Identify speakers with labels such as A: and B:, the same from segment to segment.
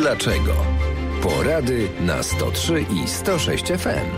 A: Dlaczego? Porady na 103 i 106 FM.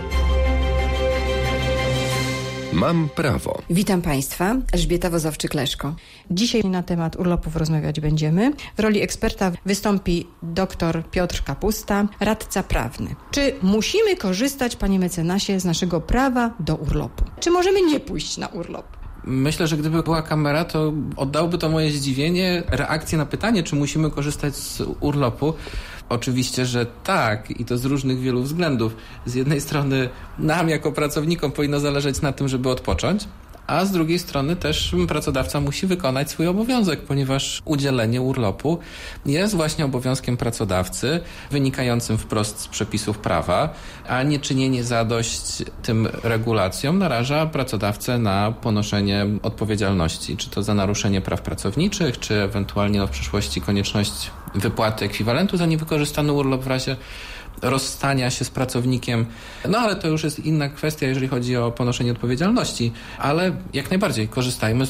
A: Mam prawo.
B: Witam Państwa, Elżbieta Wozowczyk-Leszko. Dzisiaj na temat urlopów rozmawiać będziemy. W roli eksperta wystąpi dr Piotr Kapusta, radca prawny. Czy musimy korzystać, panie mecenasie, z naszego prawa do urlopu? Czy możemy nie pójść na urlop?
C: Myślę, że gdyby była kamera, to oddałoby to moje zdziwienie, reakcję na pytanie, czy musimy korzystać z urlopu. Oczywiście, że tak i to z różnych wielu względów. Z jednej strony nam jako pracownikom powinno zależeć na tym, żeby odpocząć, a z drugiej strony też pracodawca musi wykonać swój obowiązek, ponieważ udzielenie urlopu jest właśnie obowiązkiem pracodawcy, wynikającym wprost z przepisów prawa, a nieczynienie zadość tym regulacjom naraża pracodawcę na ponoszenie odpowiedzialności, czy to za naruszenie praw pracowniczych, czy ewentualnie w przyszłości konieczność wypłaty ekwiwalentu za niewykorzystany urlop w razie rozstania się z pracownikiem. No ale to już jest inna kwestia, jeżeli chodzi o ponoszenie odpowiedzialności. Ale jak najbardziej korzystajmy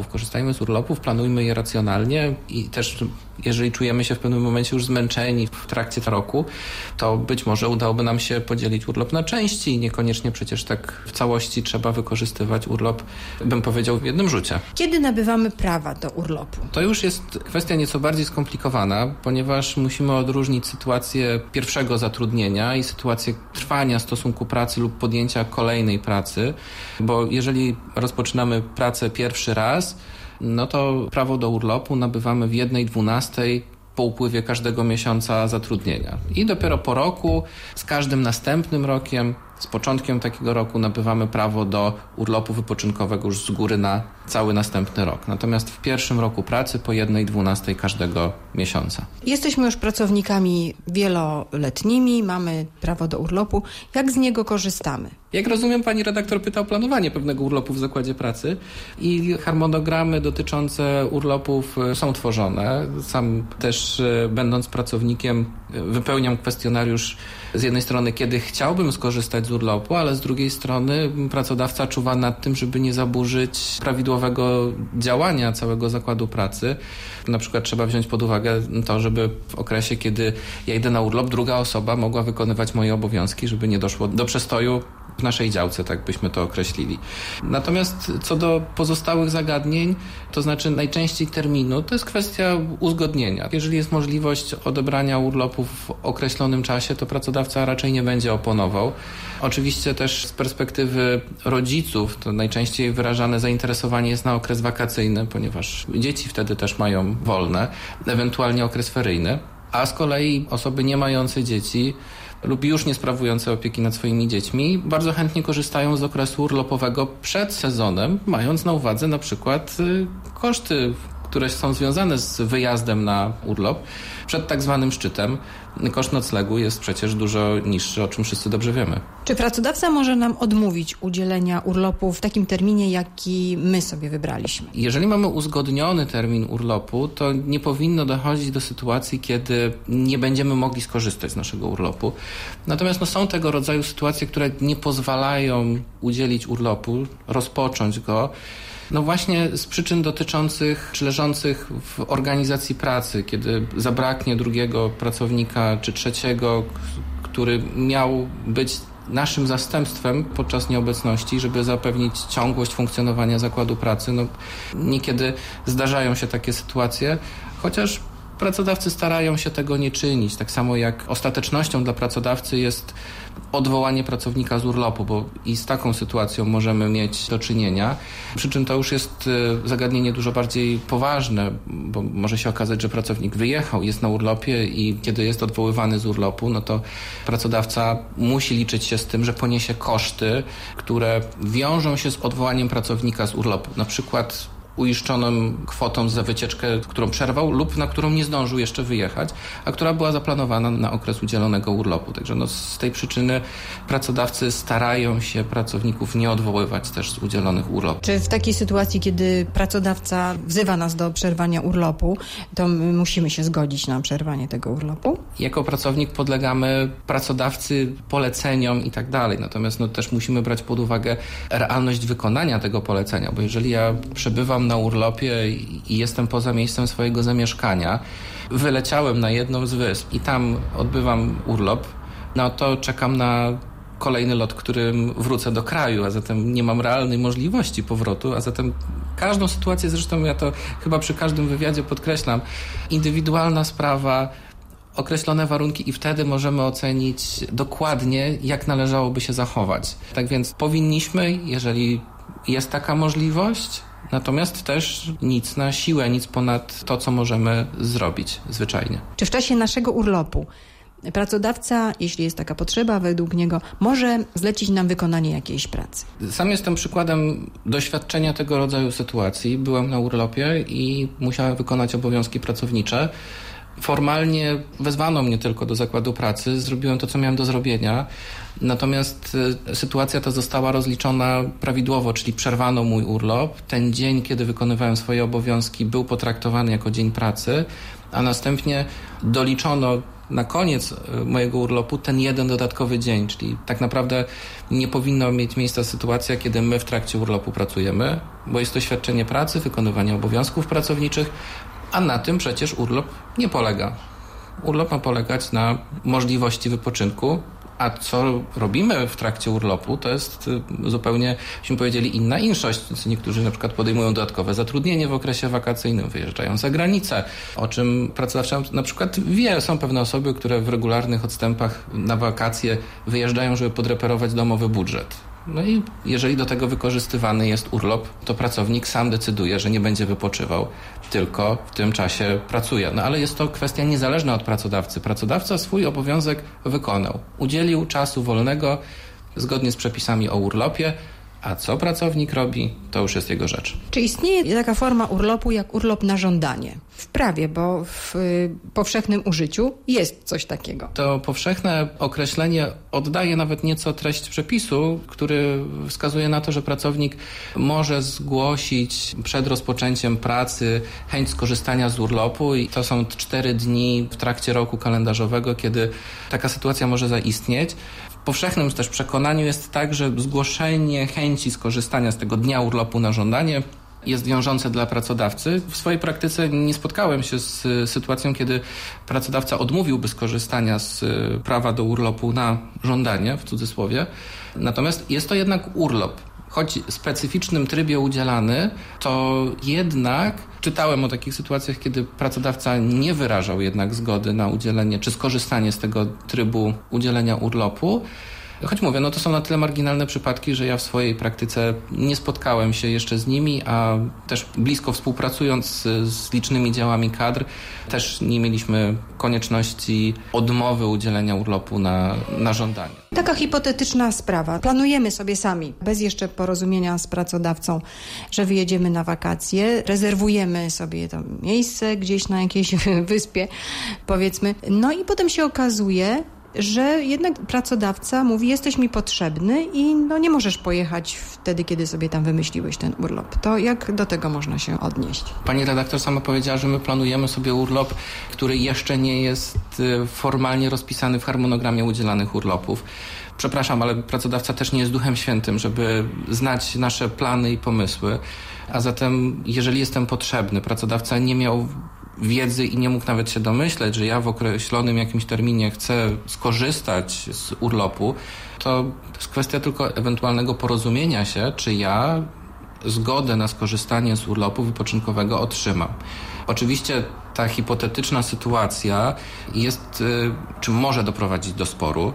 C: z urlopów, planujmy je racjonalnie i też jeżeli czujemy się w pewnym momencie już zmęczeni w trakcie roku, to być może udałoby nam się podzielić urlop na części i niekoniecznie przecież tak w całości trzeba wykorzystywać urlop, bym powiedział, w jednym rzucie.
B: Kiedy nabywamy prawa do urlopu?
C: To już jest kwestia nieco bardziej skomplikowana, ponieważ musimy odróżnić sytuację pierwszego zatrudnienia i sytuację trwania stosunku pracy lub podjęcia kolejnej pracy, bo jeżeli rozpoczynamy pracę pierwszy raz, no to prawo do urlopu nabywamy w 1/12 po upływie każdego miesiąca zatrudnienia. I dopiero po roku, z każdym następnym rokiem, z początkiem takiego roku nabywamy prawo do urlopu wypoczynkowego już z góry na cały następny rok. Natomiast w pierwszym roku pracy po 1/12 każdego miesiąca.
B: Jesteśmy już pracownikami wieloletnimi, mamy prawo do urlopu. Jak z niego korzystamy?
C: Jak rozumiem, pani redaktor pyta o planowanie pewnego urlopu w zakładzie pracy i harmonogramy dotyczące urlopów są tworzone. Sam też, będąc pracownikiem, wypełniam kwestionariusz z jednej strony, kiedy chciałbym skorzystać z urlopu, ale z drugiej strony pracodawca czuwa nad tym, żeby nie zaburzyć prawidłowego działania całego zakładu pracy. Na przykład trzeba wziąć pod uwagę to, żeby w okresie, kiedy ja idę na urlop, druga osoba mogła wykonywać moje obowiązki, żeby nie doszło do przestoju w naszej działce, tak byśmy to określili. Natomiast co do pozostałych zagadnień, to znaczy najczęściej terminu, to jest kwestia uzgodnienia. Jeżeli jest możliwość odebrania urlopu w określonym czasie, to pracodawca raczej nie będzie oponował. Oczywiście też z perspektywy rodziców, to najczęściej wyrażane zainteresowanie jest na okres wakacyjny, ponieważ dzieci wtedy też mają wolne, ewentualnie okres feryjny. A z kolei osoby nie mające dzieci lub już nie sprawujące opieki nad swoimi dziećmi bardzo chętnie korzystają z okresu urlopowego przed sezonem, mając na uwadze na przykład koszty, które są związane z wyjazdem na urlop. Przed tak zwanym szczytem koszt noclegu jest przecież dużo niższy, o czym wszyscy dobrze wiemy.
B: Czy pracodawca może nam odmówić udzielenia urlopu w takim terminie, jaki my sobie wybraliśmy?
C: Jeżeli mamy uzgodniony termin urlopu, to nie powinno dochodzić do sytuacji, kiedy nie będziemy mogli skorzystać z naszego urlopu. Natomiast są tego rodzaju sytuacje, które nie pozwalają udzielić urlopu, rozpocząć go, właśnie z przyczyn dotyczących czy leżących w organizacji pracy, kiedy zabraknie drugiego pracownika czy trzeciego, który miał być naszym zastępstwem podczas nieobecności, żeby zapewnić ciągłość funkcjonowania zakładu pracy. Niekiedy zdarzają się takie sytuacje, chociaż pracodawcy starają się tego nie czynić. Tak samo jak ostatecznością dla pracodawcy jest odwołanie pracownika z urlopu, bo i z taką sytuacją możemy mieć do czynienia. Przy czym to już jest zagadnienie dużo bardziej poważne, bo może się okazać, że pracownik wyjechał, jest na urlopie i kiedy jest odwoływany z urlopu, no to pracodawca musi liczyć się z tym, że poniesie koszty, które wiążą się z odwołaniem pracownika z urlopu. Na przykład uiszczoną kwotą za wycieczkę, którą przerwał lub na którą nie zdążył jeszcze wyjechać, a która była zaplanowana na okres udzielonego urlopu. Także z tej przyczyny pracodawcy starają się pracowników nie odwoływać też z udzielonych urlopów.
B: Czy w takiej sytuacji, kiedy pracodawca wzywa nas do przerwania urlopu, to my musimy się zgodzić na przerwanie tego urlopu?
C: Jako pracownik podlegamy pracodawcy, poleceniom i tak dalej. Natomiast też musimy brać pod uwagę realność wykonania tego polecenia, bo jeżeli ja przebywam byłam na urlopie i jestem poza miejscem swojego zamieszkania, wyleciałem na jedną z wysp i tam odbywam urlop, no to czekam na kolejny lot, którym wrócę do kraju, a zatem nie mam realnej możliwości powrotu, a zatem każdą sytuację, zresztą ja to chyba przy każdym wywiadzie podkreślam, indywidualna sprawa, określone warunki i wtedy możemy ocenić dokładnie, jak należałoby się zachować. Tak więc powinniśmy, jeżeli jest taka możliwość, natomiast też nic na siłę, nic ponad to, co możemy zrobić zwyczajnie.
B: Czy w czasie naszego urlopu pracodawca, jeśli jest taka potrzeba według niego, może zlecić nam wykonanie jakiejś pracy?
C: Sam jestem przykładem doświadczenia tego rodzaju sytuacji. Byłem na urlopie i musiałem wykonać obowiązki pracownicze. Formalnie wezwano mnie tylko do zakładu pracy, zrobiłem to, co miałem do zrobienia, natomiast sytuacja ta została rozliczona prawidłowo, czyli przerwano mój urlop. Ten dzień, kiedy wykonywałem swoje obowiązki, był potraktowany jako dzień pracy, a następnie doliczono na koniec mojego urlopu ten jeden dodatkowy dzień, czyli tak naprawdę nie powinno mieć miejsca sytuacja, kiedy my w trakcie urlopu pracujemy, bo jest to świadczenie pracy, wykonywanie obowiązków pracowniczych, a na tym przecież urlop nie polega. Urlop ma polegać na możliwości wypoczynku, a co robimy w trakcie urlopu, to jest zupełnie, byśmy powiedzieli, inna inszość. Niektórzy na przykład podejmują dodatkowe zatrudnienie w okresie wakacyjnym, wyjeżdżają za granicę, o czym pracodawca na przykład wie. Są pewne osoby, które w regularnych odstępach na wakacje wyjeżdżają, żeby podreperować domowy budżet. No i jeżeli do tego wykorzystywany jest urlop, to pracownik sam decyduje, że nie będzie wypoczywał, tylko w tym czasie pracuje. No ale jest to kwestia niezależna od pracodawcy. Pracodawca swój obowiązek wykonał. Udzielił czasu wolnego zgodnie z przepisami o urlopie, a co pracownik robi, to już jest jego rzecz.
B: Czy istnieje taka forma urlopu jak urlop na żądanie? W prawie, bo w powszechnym użyciu jest coś takiego.
C: To powszechne określenie oddaje nawet nieco treść przepisu, który wskazuje na to, że pracownik może zgłosić przed rozpoczęciem pracy chęć skorzystania z urlopu i to są 4 dni w trakcie roku kalendarzowego, kiedy taka sytuacja może zaistnieć. W powszechnym też przekonaniu jest tak, że zgłoszenie chęci skorzystania z tego dnia urlopu na żądanie jest wiążące dla pracodawcy. W swojej praktyce nie spotkałem się z sytuacją, kiedy pracodawca odmówiłby skorzystania z prawa do urlopu na żądanie, w cudzysłowie. Natomiast jest to jednak urlop. Choć w specyficznym trybie udzielany, to jednak czytałem o takich sytuacjach, kiedy pracodawca nie wyrażał jednak zgody na udzielenie czy skorzystanie z tego trybu udzielenia urlopu. Choć mówię, no to są na tyle marginalne przypadki, że ja w swojej praktyce nie spotkałem się jeszcze z nimi, a też blisko współpracując z licznymi działami kadr, też nie mieliśmy konieczności odmowy udzielenia urlopu na żądanie.
B: Taka hipotetyczna sprawa. Planujemy sobie sami, bez jeszcze porozumienia z pracodawcą, że wyjedziemy na wakacje, rezerwujemy sobie to miejsce gdzieś na jakiejś wyspie, powiedzmy, no i potem się okazuje, że jednak pracodawca mówi, jesteś mi potrzebny i no nie możesz pojechać wtedy, kiedy sobie tam wymyśliłeś ten urlop. To jak do tego można się odnieść?
C: Pani redaktor sama powiedziała, że my planujemy sobie urlop, który jeszcze nie jest formalnie rozpisany w harmonogramie udzielanych urlopów. Przepraszam, ale pracodawca też nie jest Duchem Świętym, żeby znać nasze plany i pomysły. A zatem, jeżeli jestem potrzebny, pracodawca nie miał wiedzy i nie mógł nawet się domyśleć, że ja w określonym jakimś terminie chcę skorzystać z urlopu, to jest kwestia tylko ewentualnego porozumienia się, czy ja zgodę na skorzystanie z urlopu wypoczynkowego otrzymam. Oczywiście ta hipotetyczna sytuacja jest, czy może doprowadzić do sporu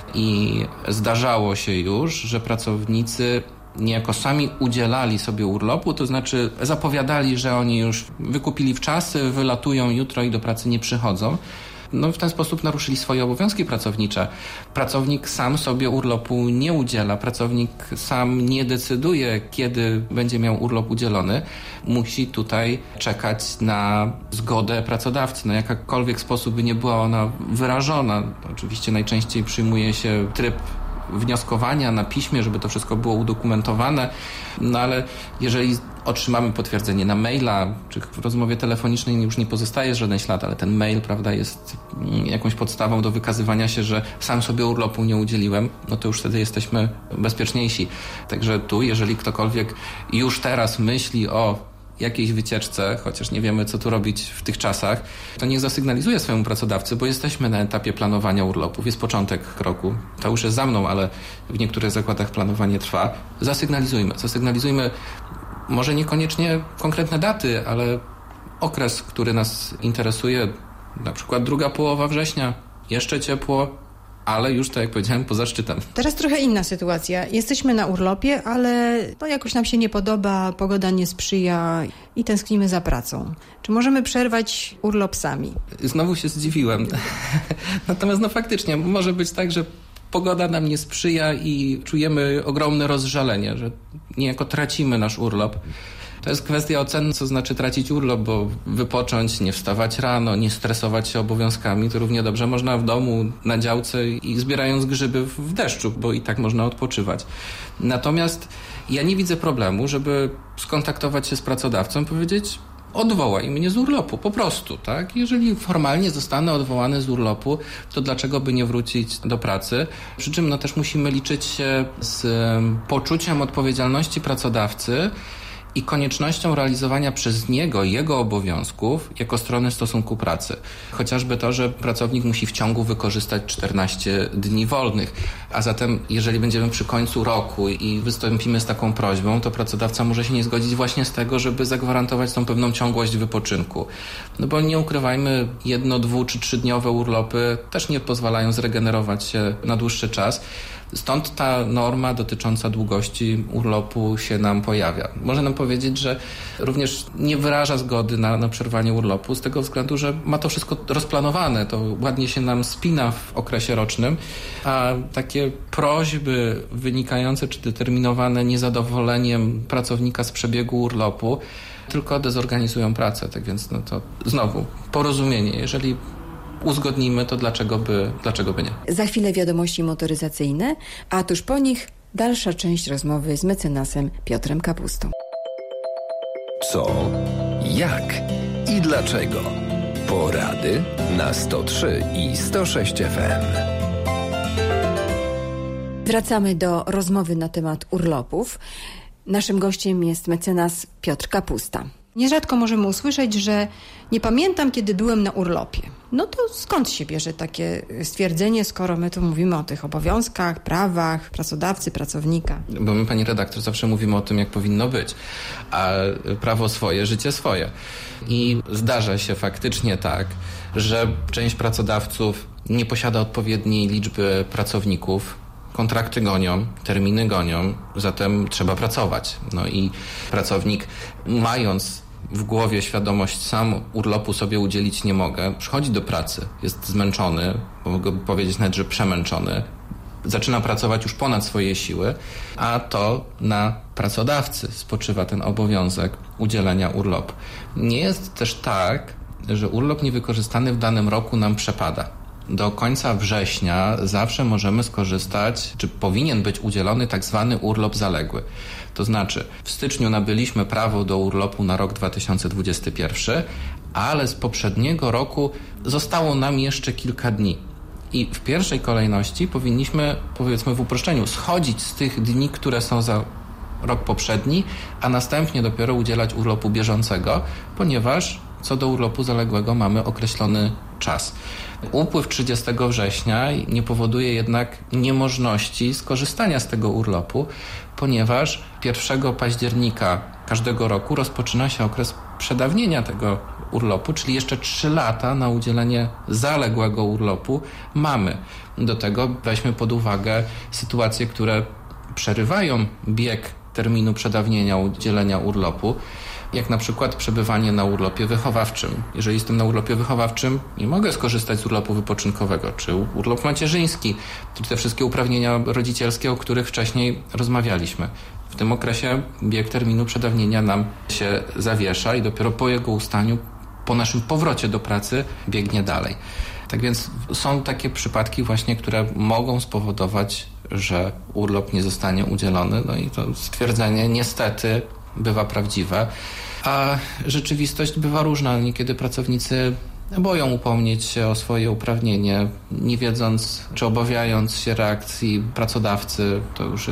C: i zdarzało się już, że pracownicy niejako sami udzielali sobie urlopu, to znaczy zapowiadali, że oni już wykupili wczasy, wylatują jutro i do pracy nie przychodzą. No w ten sposób naruszyli swoje obowiązki pracownicze. Pracownik sam sobie urlopu nie udziela, pracownik sam nie decyduje, kiedy będzie miał urlop udzielony. Musi tutaj czekać na zgodę pracodawcy. No jakakolwiek sposób by nie była ona wyrażona. Oczywiście najczęściej przyjmuje się tryb wnioskowania na piśmie, żeby to wszystko było udokumentowane, no ale jeżeli otrzymamy potwierdzenie na maila, czy w rozmowie telefonicznej już nie pozostaje żaden ślad, ale ten mail, prawda, jest jakąś podstawą do wykazywania się, że sam sobie urlopu nie udzieliłem, no to już wtedy jesteśmy bezpieczniejsi. Także tu, jeżeli ktokolwiek już teraz myśli o jakiejś wycieczce, chociaż nie wiemy, co tu robić w tych czasach, to niech zasygnalizuje swojemu pracodawcy, bo jesteśmy na etapie planowania urlopów. Jest początek roku. To już jest za mną, ale w niektórych zakładach planowanie trwa. Zasygnalizujmy może niekoniecznie konkretne daty, ale okres, który nas interesuje, na przykład druga połowa września, jeszcze ciepło, ale już, tak jak powiedziałem, poza szczytem.
B: Teraz trochę inna sytuacja. Jesteśmy na urlopie, ale jakoś nam się nie podoba, pogoda nie sprzyja i tęsknimy za pracą. Czy możemy przerwać urlop sami?
C: Znowu się zdziwiłem. Natomiast faktycznie może być tak, że pogoda nam nie sprzyja i czujemy ogromne rozżalenie, że niejako tracimy nasz urlop. To jest kwestia oceny, co znaczy tracić urlop, bo wypocząć, nie wstawać rano, nie stresować się obowiązkami, to równie dobrze można w domu, na działce i zbierając grzyby w deszczu, bo i tak można odpoczywać. Natomiast ja nie widzę problemu, żeby skontaktować się z pracodawcą i powiedzieć: odwołaj mnie z urlopu, po prostu, tak? Jeżeli formalnie zostanę odwołany z urlopu, to dlaczego by nie wrócić do pracy? Przy czym też musimy liczyć się z poczuciem odpowiedzialności pracodawcy i koniecznością realizowania przez niego jego obowiązków jako strony stosunku pracy. Chociażby to, że pracownik musi w ciągu wykorzystać 14 dni wolnych. A zatem, jeżeli będziemy przy końcu roku i wystąpimy z taką prośbą, to pracodawca może się nie zgodzić właśnie z tego, żeby zagwarantować tą pewną ciągłość wypoczynku. No bo nie ukrywajmy, 1-, 2- czy 3-dniowe urlopy też nie pozwalają zregenerować się na dłuższy czas. Stąd ta norma dotycząca długości urlopu się nam pojawia. Może nam powiedzieć, że również nie wyraża zgody na przerwanie urlopu z tego względu, że ma to wszystko rozplanowane, to ładnie się nam spina w okresie rocznym, a takie prośby wynikające czy determinowane niezadowoleniem pracownika z przebiegu urlopu tylko dezorganizują pracę. Tak więc to znowu porozumienie. Jeżeli uzgodnimy, to dlaczego by nie?
B: Za chwilę wiadomości motoryzacyjne, a tuż po nich dalsza część rozmowy z mecenasem Piotrem Kapustą.
A: Co, jak i dlaczego? Porady na 103 i 106 FM.
B: Wracamy do rozmowy na temat urlopów. Naszym gościem jest mecenas Piotr Kapusta. Nierzadko możemy usłyszeć, że nie pamiętam, kiedy byłem na urlopie. No to skąd się bierze takie stwierdzenie, skoro my tu mówimy o tych obowiązkach, prawach pracodawcy, pracownika?
C: Bo my, pani redaktor, zawsze mówimy o tym, jak powinno być, a prawo swoje, życie swoje. I zdarza się faktycznie tak, że część pracodawców nie posiada odpowiedniej liczby pracowników, kontrakty gonią, terminy gonią, zatem trzeba pracować. No i pracownik, mając w głowie świadomość, sam urlopu sobie udzielić nie mogę, przychodzi do pracy, jest zmęczony, mogę powiedzieć nawet, że przemęczony, zaczyna pracować już ponad swoje siły, a to na pracodawcy spoczywa ten obowiązek udzielenia urlopu. Nie jest też tak, że urlop niewykorzystany w danym roku nam przepada. Do końca września zawsze możemy skorzystać, czy powinien być udzielony tak zwany urlop zaległy. To znaczy, w styczniu nabyliśmy prawo do urlopu na rok 2021, ale z poprzedniego roku zostało nam jeszcze kilka dni. I w pierwszej kolejności powinniśmy, powiedzmy w uproszczeniu, schodzić z tych dni, które są za rok poprzedni, a następnie dopiero udzielać urlopu bieżącego, ponieważ co do urlopu zaległego mamy określony czas. Upływ 30 września nie powoduje jednak niemożności skorzystania z tego urlopu, ponieważ 1 października każdego roku rozpoczyna się okres przedawnienia tego urlopu, czyli jeszcze 3 lata na udzielenie zaległego urlopu mamy. Do tego weźmy pod uwagę sytuacje, które przerywają bieg terminu przedawnienia udzielenia urlopu, jak na przykład przebywanie na urlopie wychowawczym. Jeżeli jestem na urlopie wychowawczym, nie mogę skorzystać z urlopu wypoczynkowego, czy urlop macierzyński, czy te wszystkie uprawnienia rodzicielskie, o których wcześniej rozmawialiśmy. W tym okresie bieg terminu przedawnienia nam się zawiesza i dopiero po jego ustaniu, po naszym powrocie do pracy biegnie dalej. Tak więc są takie przypadki właśnie, które mogą spowodować, że urlop nie zostanie udzielony. No i to stwierdzenie niestety bywa prawdziwe, a rzeczywistość bywa różna. Niekiedy pracownicy boją upomnieć się o swoje uprawnienie, nie wiedząc czy obawiając się reakcji pracodawcy. To już jest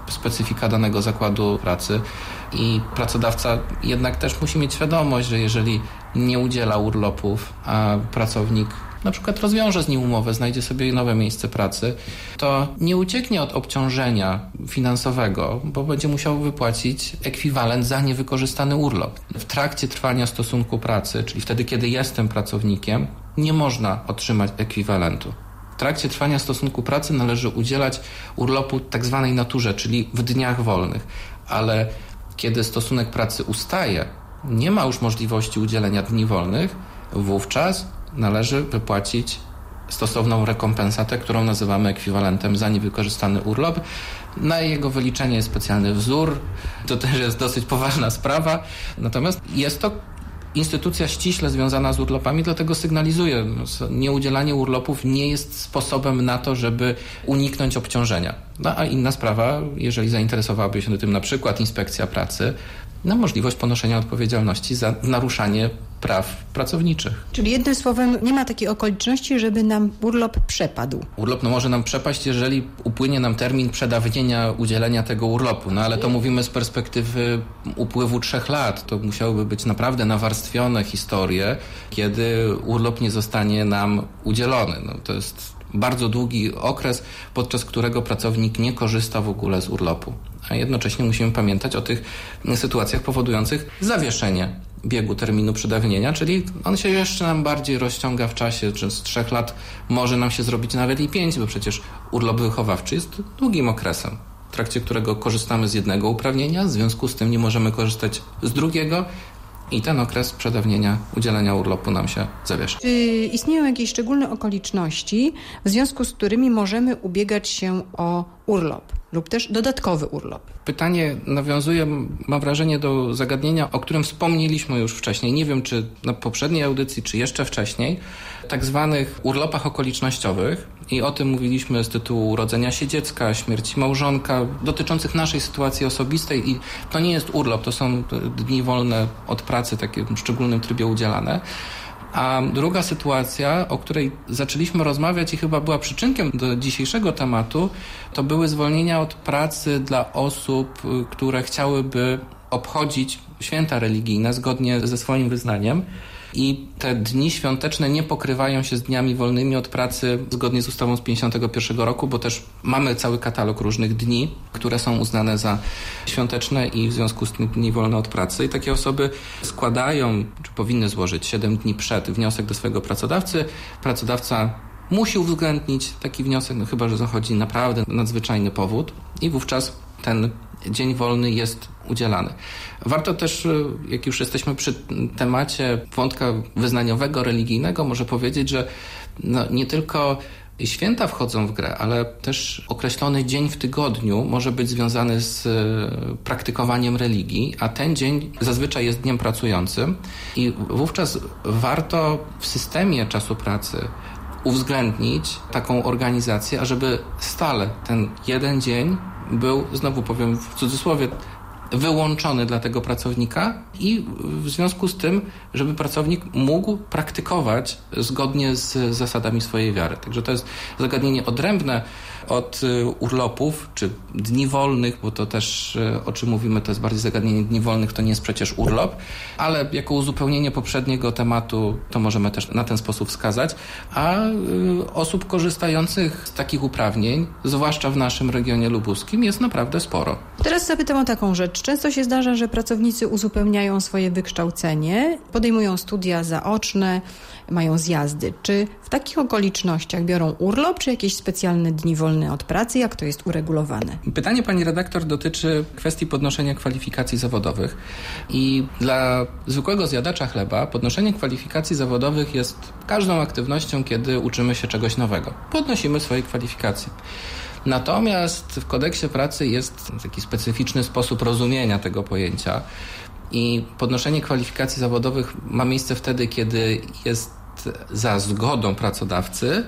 C: specyfika danego zakładu pracy i pracodawca jednak też musi mieć świadomość, że jeżeli nie udziela urlopów, a pracownik na przykład rozwiąże z nim umowę, znajdzie sobie nowe miejsce pracy, to nie ucieknie od obciążenia finansowego, bo będzie musiał wypłacić ekwiwalent za niewykorzystany urlop. W trakcie trwania stosunku pracy, czyli wtedy, kiedy jestem pracownikiem, nie można otrzymać ekwiwalentu. W trakcie trwania stosunku pracy należy udzielać urlopu tak zwanej naturze, czyli w dniach wolnych, ale kiedy stosunek pracy ustaje, nie ma już możliwości udzielenia dni wolnych, wówczas należy wypłacić stosowną rekompensatę, którą nazywamy ekwiwalentem za niewykorzystany urlop. Na jego wyliczenie jest specjalny wzór. To też jest dosyć poważna sprawa. Natomiast jest to instytucja ściśle związana z urlopami, dlatego sygnalizuję, nieudzielanie urlopów nie jest sposobem na to, żeby uniknąć obciążenia. No a inna sprawa, jeżeli zainteresowałaby się tym na przykład Inspekcja Pracy, na możliwość ponoszenia odpowiedzialności za naruszanie praw pracowniczych.
B: Czyli jednym słowem nie ma takiej okoliczności, żeby nam urlop przepadł.
C: Urlop może nam przepaść, jeżeli upłynie nam termin przedawnienia udzielenia tego urlopu. No ale to mówimy z perspektywy upływu 3 lat. To musiałyby być naprawdę nawarstwione historie, kiedy urlop nie zostanie nam udzielony. No, to jest bardzo długi okres, podczas którego pracownik nie korzysta w ogóle z urlopu. A jednocześnie musimy pamiętać o tych sytuacjach powodujących zawieszenie biegu terminu przedawnienia, czyli on się jeszcze nam bardziej rozciąga w czasie, że z 3 lat może nam się zrobić nawet i 5, bo przecież urlop wychowawczy jest długim okresem, w trakcie którego korzystamy z jednego uprawnienia, w związku z tym nie możemy korzystać z drugiego i ten okres przedawnienia udzielenia urlopu nam się zawiesza.
B: Czy istnieją jakieś szczególne okoliczności, w związku z którymi możemy ubiegać się o urlop lub też dodatkowy urlop?
C: Pytanie nawiązuje, mam wrażenie, do zagadnienia, o którym wspomnieliśmy już wcześniej. Nie wiem, czy na poprzedniej audycji, czy jeszcze wcześniej. Tak zwanych urlopach okolicznościowych. I o tym mówiliśmy z tytułu urodzenia się dziecka, śmierci małżonka, dotyczących naszej sytuacji osobistej. I to nie jest urlop, to są dni wolne od pracy, takie w szczególnym trybie udzielane. A druga sytuacja, o której zaczęliśmy rozmawiać i chyba była przyczynkiem do dzisiejszego tematu, to były zwolnienia od pracy dla osób, które chciałyby obchodzić święta religijne zgodnie ze swoim wyznaniem. I te dni świąteczne nie pokrywają się z dniami wolnymi od pracy zgodnie z ustawą z 1951 roku, bo też mamy cały katalog różnych dni, które są uznane za świąteczne i w związku z tym dni wolne od pracy. I takie osoby składają, czy powinny złożyć 7 dni przed wniosek do swojego pracodawcy. Pracodawca musi uwzględnić taki wniosek, no chyba że zachodzi naprawdę nadzwyczajny powód i wówczas ten dzień wolny jest udzielany. Warto też, jak już jesteśmy przy temacie wątka wyznaniowego, religijnego, może powiedzieć, że nie tylko święta wchodzą w grę, ale też określony dzień w tygodniu może być związany z praktykowaniem religii, a ten dzień zazwyczaj jest dniem pracującym i wówczas warto w systemie czasu pracy uwzględnić taką organizację, ażeby stale ten jeden dzień był, znowu powiem w cudzysłowie, wyłączony dla tego pracownika i w związku z tym, żeby pracownik mógł praktykować zgodnie z zasadami swojej wiary. Także to jest zagadnienie odrębne od urlopów czy dni wolnych, bo to też, o czym mówimy, to jest bardziej zagadnienie dni wolnych, to nie jest przecież urlop, ale jako uzupełnienie poprzedniego tematu to możemy też na ten sposób wskazać, a osób korzystających z takich uprawnień, zwłaszcza w naszym regionie lubuskim, jest naprawdę sporo.
B: Teraz zapytam o taką rzecz. Często się zdarza, że pracownicy uzupełniają swoje wykształcenie, podejmują studia zaoczne, mają zjazdy. Czy w takich okolicznościach biorą urlop, czy jakieś specjalne dni wolne od pracy? Jak to jest uregulowane?
C: Pytanie pani redaktor dotyczy kwestii podnoszenia kwalifikacji zawodowych i dla zwykłego zjadacza chleba podnoszenie kwalifikacji zawodowych jest każdą aktywnością, kiedy uczymy się czegoś nowego. Podnosimy swoje kwalifikacje. Natomiast w kodeksie pracy jest taki specyficzny sposób rozumienia tego pojęcia i podnoszenie kwalifikacji zawodowych ma miejsce wtedy, kiedy jest za zgodą pracodawcy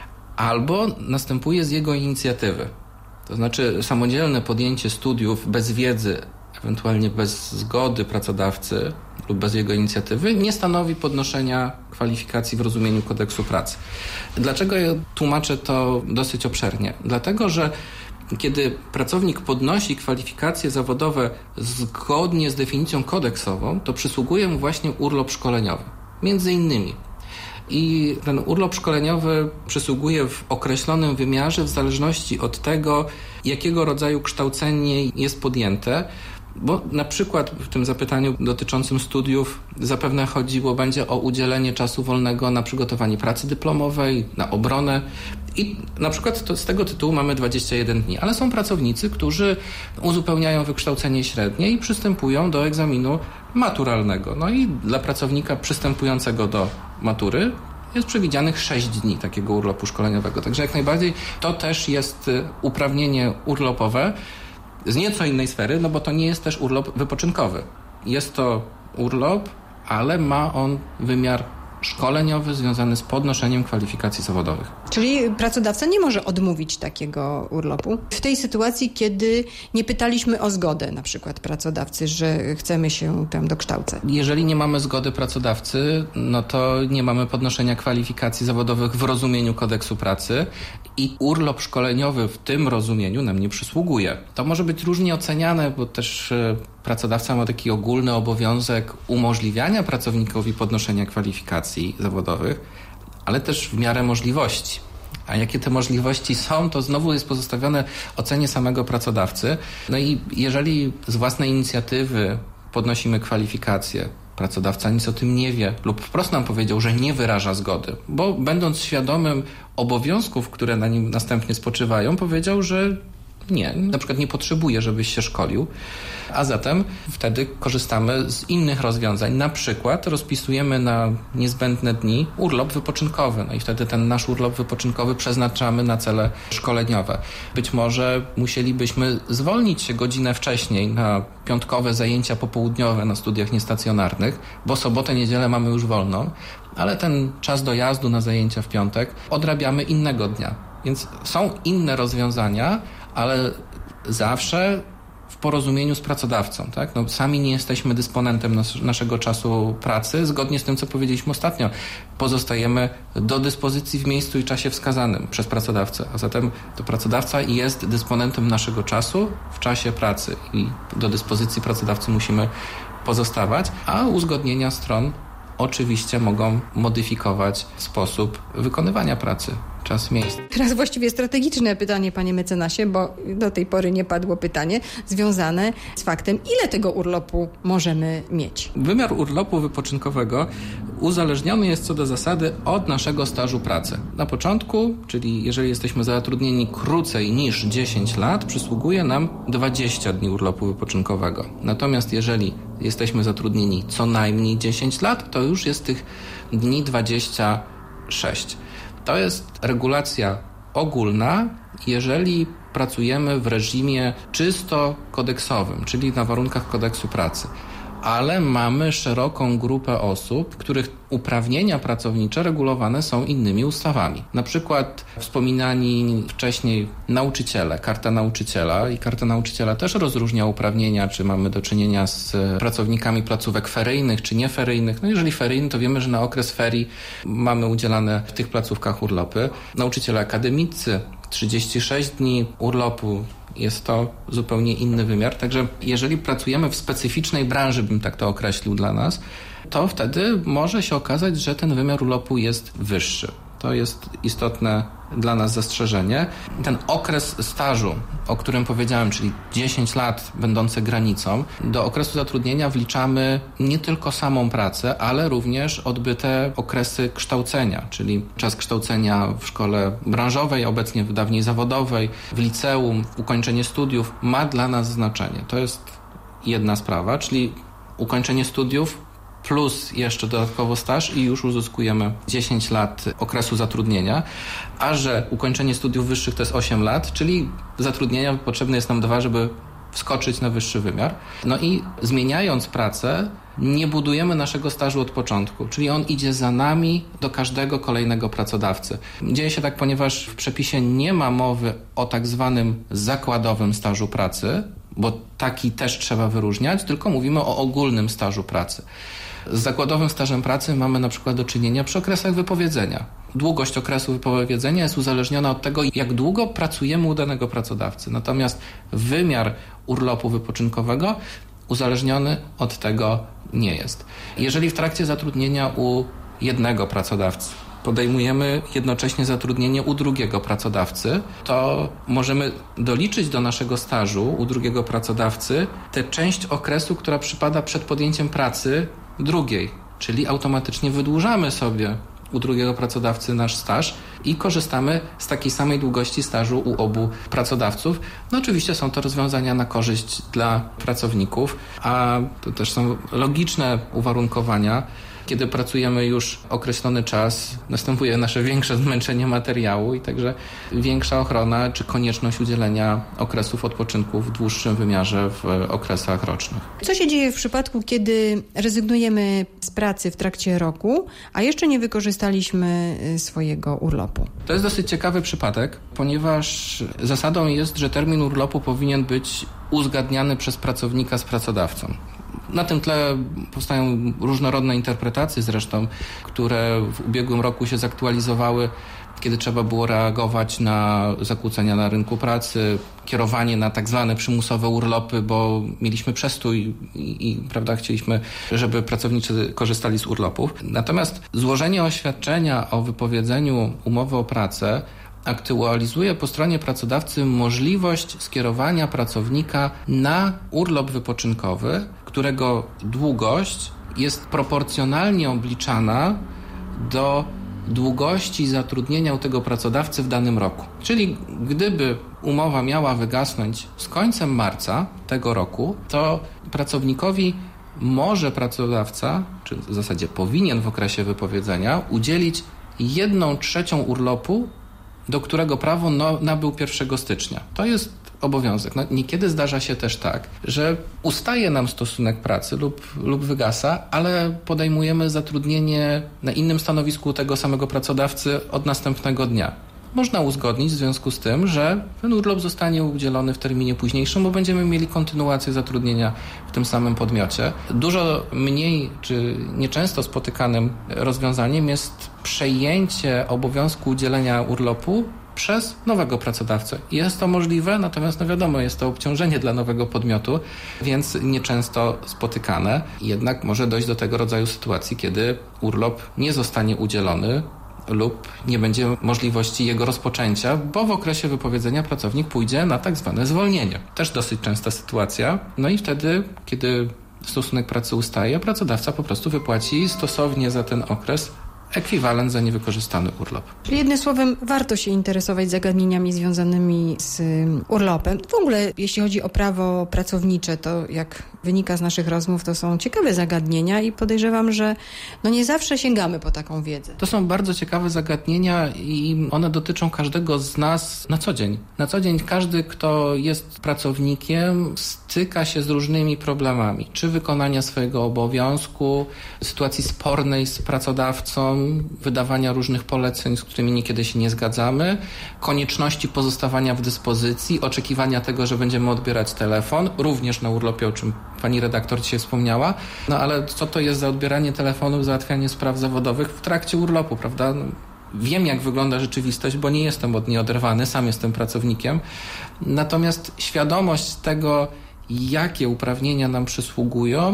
C: albo następuje z jego inicjatywy. To znaczy samodzielne podjęcie studiów bez wiedzy, ewentualnie bez zgody pracodawcy lub bez jego inicjatywy nie stanowi podnoszenia kwalifikacji w rozumieniu kodeksu pracy. Dlaczego ja tłumaczę to dosyć obszernie? Dlatego, że kiedy pracownik podnosi kwalifikacje zawodowe zgodnie z definicją kodeksową, to przysługuje mu właśnie urlop szkoleniowy. Między innymi. I ten urlop szkoleniowy przysługuje w określonym wymiarze w zależności od tego, jakiego rodzaju kształcenie jest podjęte. Bo na przykład w tym zapytaniu dotyczącym studiów zapewne chodziło będzie o udzielenie czasu wolnego na przygotowanie pracy dyplomowej, na obronę i na przykład z tego tytułu mamy 21 dni. Ale są pracownicy, którzy uzupełniają wykształcenie średnie i przystępują do egzaminu maturalnego. No i dla pracownika przystępującego do matury jest przewidzianych 6 dni takiego urlopu szkoleniowego. Także jak najbardziej to też jest uprawnienie urlopowe, z nieco innej sfery, no bo to nie jest też urlop wypoczynkowy. Jest to urlop, ale ma on wymiar szkoleniowy związany z podnoszeniem kwalifikacji zawodowych.
B: Czyli pracodawca nie może odmówić takiego urlopu? W tej sytuacji, kiedy nie pytaliśmy o zgodę na przykład pracodawcy, że chcemy się tam dokształcać.
C: Jeżeli nie mamy zgody pracodawcy, no to nie mamy podnoszenia kwalifikacji zawodowych w rozumieniu kodeksu pracy i urlop szkoleniowy w tym rozumieniu nam nie przysługuje. To może być różnie oceniane, bo też pracodawca ma taki ogólny obowiązek umożliwiania pracownikowi podnoszenia kwalifikacji zawodowych, ale też w miarę możliwości. A jakie te możliwości są, to znowu jest pozostawione ocenie samego pracodawcy. No i jeżeli z własnej inicjatywy podnosimy kwalifikacje, pracodawca nic o tym nie wie lub wprost nam powiedział, że nie wyraża zgody, bo będąc świadomym obowiązków, które na nim następnie spoczywają, powiedział, że nie, na przykład nie potrzebuje, żebyś się szkolił, a zatem wtedy korzystamy z innych rozwiązań. Na przykład rozpisujemy na niezbędne dni urlop wypoczynkowy, no i wtedy ten nasz urlop wypoczynkowy przeznaczamy na cele szkoleniowe. Być może musielibyśmy zwolnić się godzinę wcześniej na piątkowe zajęcia popołudniowe na studiach niestacjonarnych, bo sobotę, niedzielę mamy już wolną, ale ten czas dojazdu na zajęcia w piątek odrabiamy innego dnia. Więc są inne rozwiązania, ale zawsze w porozumieniu z pracodawcą. Tak? No, sami nie jesteśmy dysponentem naszego czasu pracy. Zgodnie z tym, co powiedzieliśmy ostatnio, pozostajemy do dyspozycji w miejscu i czasie wskazanym przez pracodawcę. A zatem to pracodawca jest dysponentem naszego czasu w czasie pracy i do dyspozycji pracodawcy musimy pozostawać, a uzgodnienia stron oczywiście mogą modyfikować sposób wykonywania pracy, czas, miejsce.
B: Teraz właściwie strategiczne pytanie, panie mecenasie, bo do tej pory nie padło pytanie związane z faktem, ile tego urlopu możemy mieć.
C: Wymiar urlopu wypoczynkowego uzależniony jest co do zasady od naszego stażu pracy. Na początku, czyli jeżeli jesteśmy zatrudnieni krócej niż 10 lat, przysługuje nam 20 dni urlopu wypoczynkowego. Natomiast jeżeli jesteśmy zatrudnieni co najmniej 10 lat, to już jest tych dni 26. To jest regulacja ogólna, jeżeli pracujemy w reżimie czysto kodeksowym, czyli na warunkach kodeksu pracy. Ale mamy szeroką grupę osób, których uprawnienia pracownicze regulowane są innymi ustawami. Na przykład wspominani wcześniej nauczyciele, karta nauczyciela i karta nauczyciela też rozróżnia uprawnienia, czy mamy do czynienia z pracownikami placówek feryjnych, czy nieferyjnych. No jeżeli feryjny, to wiemy, że na okres ferii mamy udzielane w tych placówkach urlopy. Nauczyciele akademicy 36 dni urlopu. Jest to zupełnie inny wymiar. Także jeżeli pracujemy w specyficznej branży, bym tak to określił dla nas, to wtedy może się okazać, że ten wymiar urlopu jest wyższy. To jest istotne dla nas zastrzeżenie. Ten okres stażu, o którym powiedziałem, czyli 10 lat będące granicą, do okresu zatrudnienia wliczamy nie tylko samą pracę, ale również odbyte okresy kształcenia, czyli czas kształcenia w szkole branżowej, obecnie dawniej zawodowej, w liceum, ukończenie studiów ma dla nas znaczenie. To jest jedna sprawa, czyli ukończenie studiów plus jeszcze dodatkowo staż i już uzyskujemy 10 lat okresu zatrudnienia, a że ukończenie studiów wyższych to jest 8 lat, czyli zatrudnienia potrzebne jest nam 2, żeby wskoczyć na wyższy wymiar. No i zmieniając pracę, nie budujemy naszego stażu od początku, czyli on idzie za nami do każdego kolejnego pracodawcy. Dzieje się tak, ponieważ w przepisie nie ma mowy o tak zwanym zakładowym stażu pracy, bo taki też trzeba wyróżniać, tylko mówimy o ogólnym stażu pracy. Z zakładowym stażem pracy mamy na przykład do czynienia przy okresach wypowiedzenia. długość okresu wypowiedzenia jest uzależniona od tego, jak długo pracujemy u danego pracodawcy. Natomiast wymiar urlopu wypoczynkowego uzależniony od tego nie jest. Jeżeli w trakcie zatrudnienia u jednego pracodawcy podejmujemy jednocześnie zatrudnienie u drugiego pracodawcy, to możemy doliczyć do naszego stażu u drugiego pracodawcy tę część okresu, która przypada przed podjęciem pracy drugiej, czyli automatycznie wydłużamy sobie u drugiego pracodawcy nasz staż i korzystamy z takiej samej długości stażu u obu pracodawców. No oczywiście są to rozwiązania na korzyść dla pracowników, a to też są logiczne uwarunkowania. Kiedy pracujemy już określony czas, następuje nasze większe zmęczenie materiału i także większa ochrona czy konieczność udzielenia okresów odpoczynku w dłuższym wymiarze w okresach rocznych.
B: Co się dzieje w przypadku, kiedy rezygnujemy z pracy w trakcie roku, a jeszcze nie wykorzystaliśmy swojego urlopu?
C: To jest dosyć ciekawy przypadek, ponieważ zasadą jest, że termin urlopu powinien być uzgadniany przez pracownika z pracodawcą. Na tym tle powstają różnorodne interpretacje zresztą, które w ubiegłym roku się zaktualizowały, kiedy trzeba było reagować na zakłócenia na rynku pracy, kierowanie na tak zwane przymusowe urlopy, bo mieliśmy przestój i prawda, chcieliśmy, żeby pracownicy korzystali z urlopów. Natomiast złożenie oświadczenia o wypowiedzeniu umowy o pracę aktualizuje po stronie pracodawcy możliwość skierowania pracownika na urlop wypoczynkowy, którego długość jest proporcjonalnie obliczana do długości zatrudnienia u tego pracodawcy w danym roku. Czyli gdyby umowa miała wygasnąć z końcem marca tego roku, to pracownikowi może pracodawca, czy w zasadzie powinien w okresie wypowiedzenia udzielić 1/3 urlopu, do którego prawo nabył 1 stycznia. To jest obowiązek. Niekiedy zdarza się też tak, że ustaje nam stosunek pracy lub wygasa, ale podejmujemy zatrudnienie na innym stanowisku tego samego pracodawcy od następnego dnia. Można uzgodnić w związku z tym, że ten urlop zostanie udzielony w terminie późniejszym, bo będziemy mieli kontynuację zatrudnienia w tym samym podmiocie. Dużo mniej czy nieczęsto spotykanym rozwiązaniem jest przejęcie obowiązku udzielenia urlopu przez nowego pracodawcę. Jest to możliwe, natomiast wiadomo, jest to obciążenie dla nowego podmiotu, więc nieczęsto spotykane. Jednak może dojść do tego rodzaju sytuacji, kiedy urlop nie zostanie udzielony lub nie będzie możliwości jego rozpoczęcia, bo w okresie wypowiedzenia pracownik pójdzie na tak zwane zwolnienie. Też dosyć częsta sytuacja. No i wtedy, kiedy stosunek pracy ustaje, pracodawca po prostu wypłaci stosownie za ten okres ekwiwalent za niewykorzystany urlop.
B: Czyli jednym słowem, warto się interesować zagadnieniami związanymi z urlopem. W ogóle, jeśli chodzi o prawo pracownicze, to jak wynika z naszych rozmów, to są ciekawe zagadnienia i podejrzewam, że nie zawsze sięgamy po taką wiedzę.
C: To są bardzo ciekawe zagadnienia i one dotyczą każdego z nas na co dzień. Na co dzień każdy, kto jest pracownikiem, styka się z różnymi problemami. Czy wykonania swojego obowiązku, sytuacji spornej z pracodawcą, wydawania różnych poleceń, z którymi niekiedy się nie zgadzamy, konieczności pozostawania w dyspozycji, oczekiwania tego, że będziemy odbierać telefon, również na urlopie, o czym pani redaktor dzisiaj wspomniała. Ale co to jest za odbieranie telefonu, załatwianie spraw zawodowych w trakcie urlopu, prawda? Wiem, jak wygląda rzeczywistość, bo nie jestem od niej oderwany, sam jestem pracownikiem. Natomiast świadomość tego, jakie uprawnienia nam przysługują,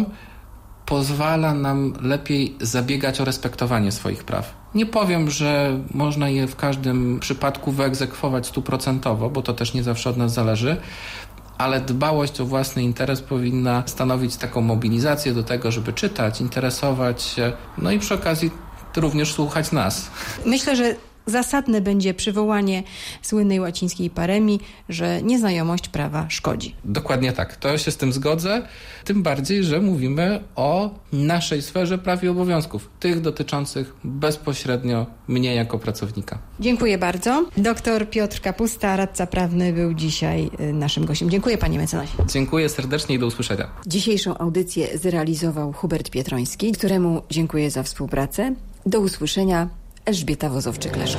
C: pozwala nam lepiej zabiegać o respektowanie swoich praw. Nie powiem, że można je w każdym przypadku wyegzekwować 100%, bo to też nie zawsze od nas zależy, ale dbałość o własny interes powinna stanowić taką mobilizację do tego, żeby czytać, interesować się, i przy okazji również słuchać nas.
B: Myślę, że zasadne będzie przywołanie słynnej łacińskiej paremii, że nieznajomość prawa szkodzi.
C: Dokładnie tak. To się z tym zgodzę. Tym bardziej, że mówimy o naszej sferze praw i obowiązków. Tych dotyczących bezpośrednio mnie jako pracownika.
B: Dziękuję bardzo. Dr Piotr Kapusta, radca prawny, był dzisiaj naszym gościem. Dziękuję, panie mecenasie.
C: Dziękuję serdecznie i do usłyszenia.
B: Dzisiejszą audycję zrealizował Hubert Pietroński, któremu dziękuję za współpracę. Do usłyszenia. Elżbieta Wozowczyk-Leszko.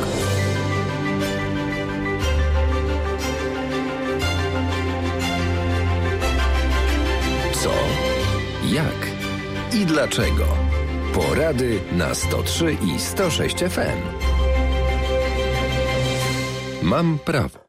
A: Co? Jak? I dlaczego? Porady na 103 i 106 FM. Mam prawo.